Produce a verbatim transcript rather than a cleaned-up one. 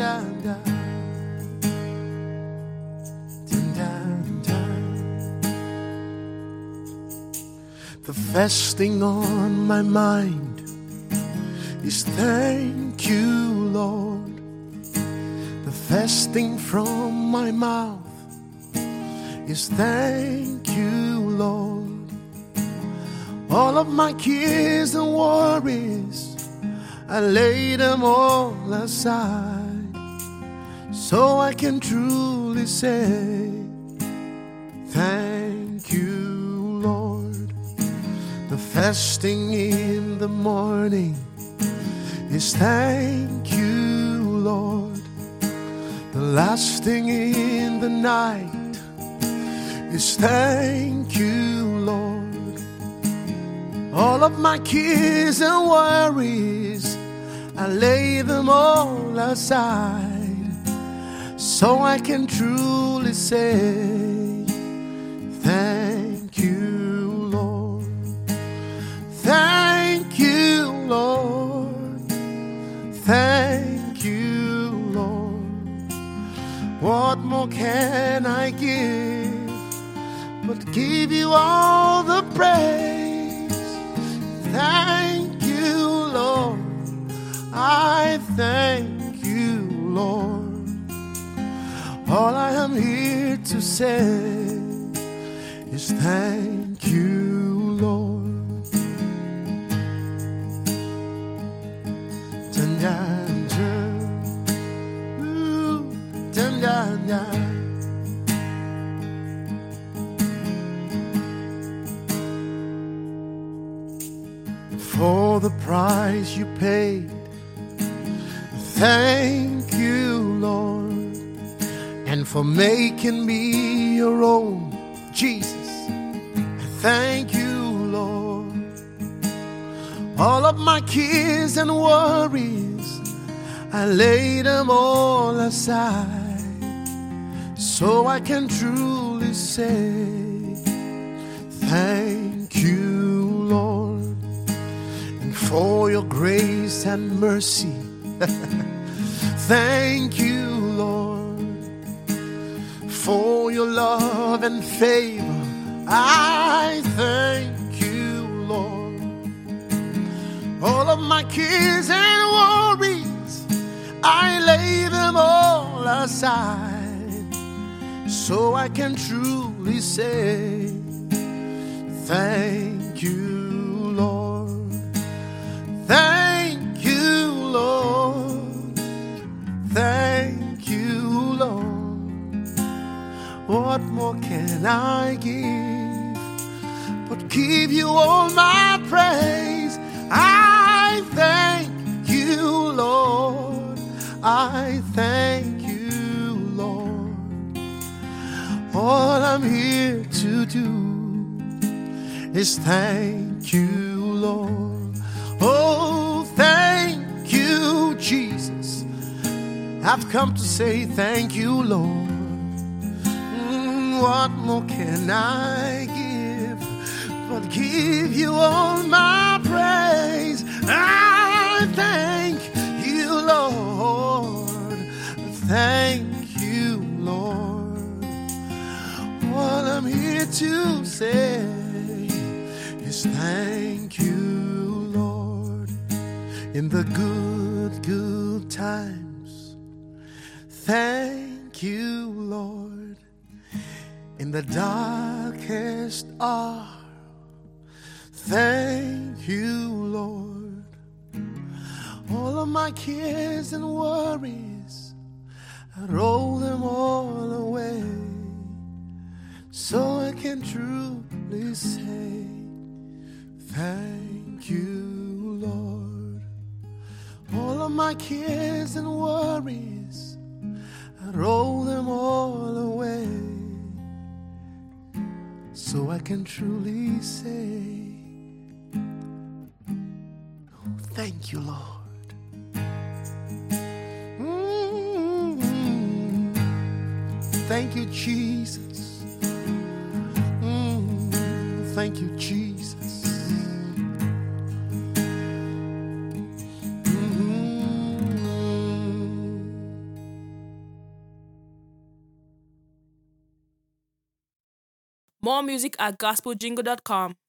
dun, dun. Dun, dun, dun. The first thing on my mind is thank you, Lord. The first thing from my mouth is thank you, Lord. All of my cares and worries, I lay them all aside, so I can truly say thank you, Lord. The first thing in the morning is thank you, Lord. The last thing in the night is thank you, Lord. All of my cares and worries, I lay them all aside, so I can truly say thank you, Lord. Thank you, Lord. Thank you, Lord. What more can I give but give you all the praise? Thank you, Lord. I thank you, Lord. All I am here to say is thank you, Lord. Dun, dun, dun. Ooh, dun, dun, dun. For the price you paid, thank you, Lord. And for making me your own, Jesus, thank you, Lord. All of my cares and worries, I lay them all aside, so I can truly say thank you, Lord. For your grace and mercy, thank you, Lord. For your love and favor, I thank you, Lord. All of my cares and worries, I lay them all aside, so I can truly say thank you, Lord. Thank you, Lord. Thank you, Lord. What more can I give but give you all my praise? I thank you, Lord. I thank you, Lord. All I'm here to do is thank you, Lord. Oh, thank you, Jesus. I've come to say thank you, Lord. Mm, what more can I give but give you all my praise? I thank you, Lord. Thank you, Lord. All I'm here to say is thank you. In the good, good times, thank you, Lord. In the darkest hour, thank you, Lord. All of my cares and worries, I roll them all away, so I can truly say thank you, Lord. All of my cares and worries, I roll them all away, so I can truly say thank you, Lord. Mm-hmm. Thank you, Jesus. Mm-hmm. Thank you, Jesus. More music at gospel jingle dot com.